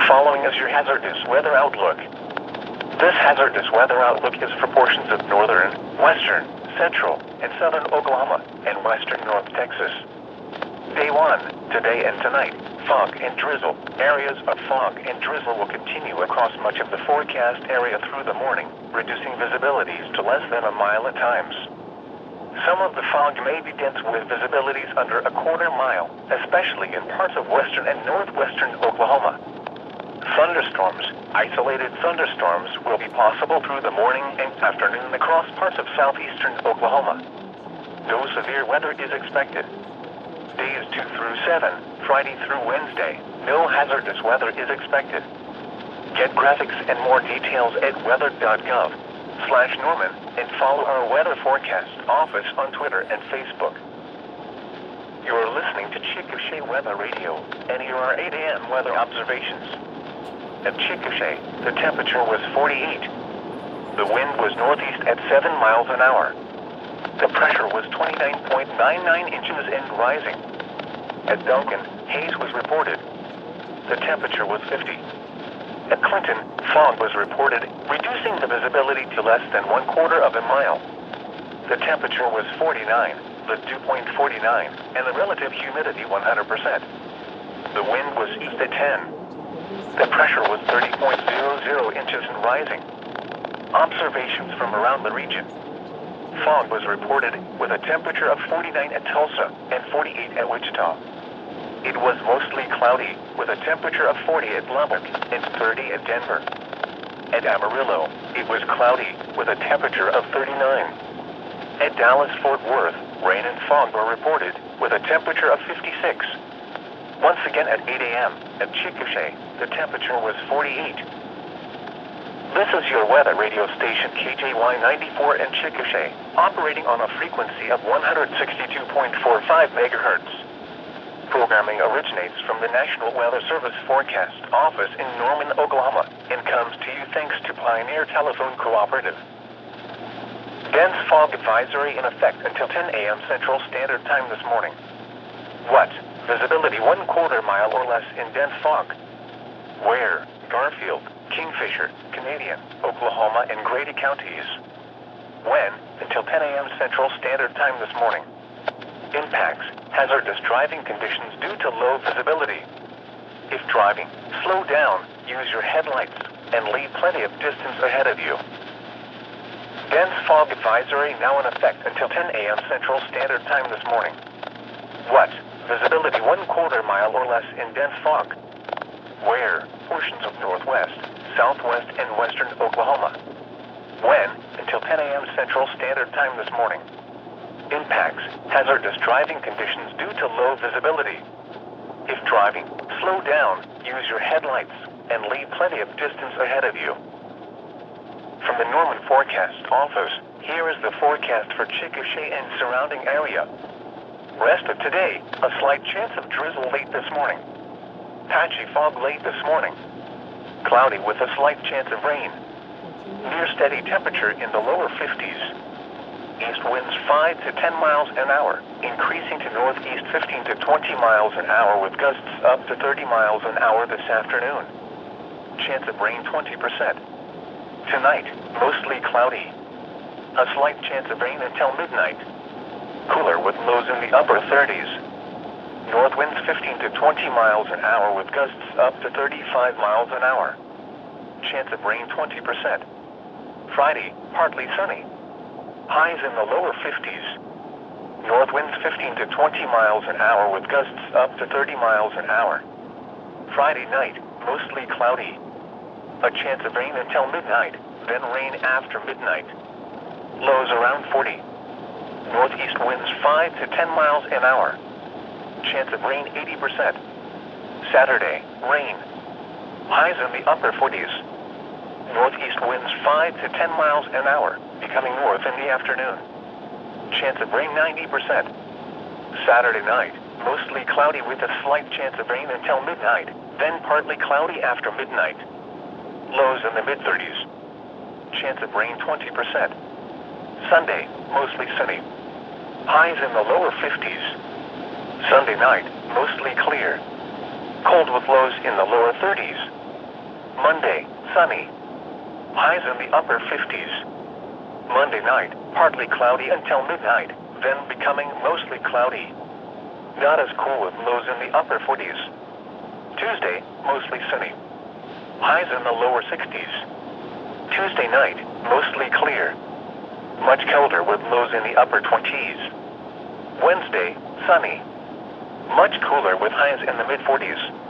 following is your hazardous weather outlook. This hazardous weather outlook is for portions of northern, western, central, and southern Oklahoma and western North Texas. Day 1, today and tonight, fog and drizzle. Areas of fog and drizzle will continue across much of the forecast area through the morning, reducing visibilities to less than a mile at times. Some of the fog may be dense with visibilities under a quarter mile, especially in parts of western and northwestern Oklahoma. Thunderstorms, isolated thunderstorms, will be possible through the morning and afternoon across parts of southeastern Oklahoma. No severe weather is expected. Days 2 through 7, Friday through Wednesday, no hazardous weather is expected. Get graphics and more details at weather.gov/Norman and follow our weather forecast office on Twitter and Facebook. You are listening to Chickasha Weather Radio, and here are 8 a.m. weather observations. At Chickasha, the temperature was 48. The wind was northeast at 7 miles an hour. The pressure was 29.99 inches and rising. At Duncan, haze was reported. The temperature was 50. At Clinton, fog was reported, reducing the visibility to less than 1/4 of a mile. The temperature was 49, the dew point 49, and the relative humidity 100%. The wind was east at 10. The pressure was 30.00 inches and rising. Observations from around the region. Fog was reported with a temperature of 49 at Tulsa and 48 at Wichita. It was mostly cloudy with a temperature of 40 at Lubbock and 30 at Denver. At Amarillo, it was cloudy with a temperature of 39. At Dallas-Fort Worth, rain and fog were reported with a temperature of 56. Once again at 8 a.m. at Chickasha, the temperature was 48. This is your weather radio station KJY 94 in Chickasha, operating on a frequency of 162.45 megahertz. Programming originates from the National Weather Service Forecast Office in Norman, Oklahoma, and comes to you thanks to Pioneer Telephone Cooperative. Dense fog advisory in effect until 10 a.m. Central Standard Time this morning. What? Visibility 1/4 mile or less in dense fog. Where? Garfield, Kingfisher, Canadian, Oklahoma, and Grady counties. When? Until 10 a.m. Central Standard Time this morning. Impacts: hazardous driving conditions due to low visibility. If driving, slow down, use your headlights, and leave plenty of distance ahead of you. Dense fog advisory now in effect until 10 a.m. Central Standard Time this morning. What? Visibility 1/4 mile or less in dense fog. Where? Portions of northwest, southwest, and western Oklahoma. When? Until 10 a.m. Central Standard Time this morning. Impacts: hazardous driving conditions due to low visibility. If driving, slow down, use your headlights, and leave plenty of distance ahead of you. From the Norman Forecast Office, here is the forecast for Chickasha and surrounding area. Rest of today, a slight chance of drizzle late this morning. Patchy fog late this morning. Cloudy with a slight chance of rain. Near steady temperature in the lower 50s. East winds 5 to 10 miles an hour, increasing to northeast 15 to 20 miles an hour with gusts up to 30 miles an hour this afternoon. Chance of rain 20%. Tonight, mostly cloudy. A slight chance of rain until midnight. Cooler with lows in the upper 30s. North winds 15 to 20 miles an hour with gusts up to 35 miles an hour. Chance of rain 20%. Friday, partly sunny. Highs in the lower 50s. North winds 15 to 20 miles an hour with gusts up to 30 miles an hour. Friday night, mostly cloudy. A chance of rain until midnight, then rain after midnight. Lows around 40. Northeast winds 5 to 10 miles an hour. Chance of rain 80%. Saturday, rain. Highs in the upper 40s. Northeast winds 5 to 10 miles an hour, becoming north in the afternoon. Chance of rain 90%. Saturday night, mostly cloudy with a slight chance of rain until midnight, then partly cloudy after midnight. Lows in the mid-30s. Chance of rain 20%. Sunday, mostly sunny. Highs in the lower 50s. Sunday night, mostly clear. Cold with lows in the lower 30s. Monday, sunny. Highs in the upper 50s. Monday night, partly cloudy until midnight, then becoming mostly cloudy. Not as cool with lows in the upper 40s. Tuesday, mostly sunny. Highs in the lower 60s. Tuesday night, mostly clear. Much colder with lows in the upper 20s. Wednesday, sunny. Much cooler with highs in the mid 40s.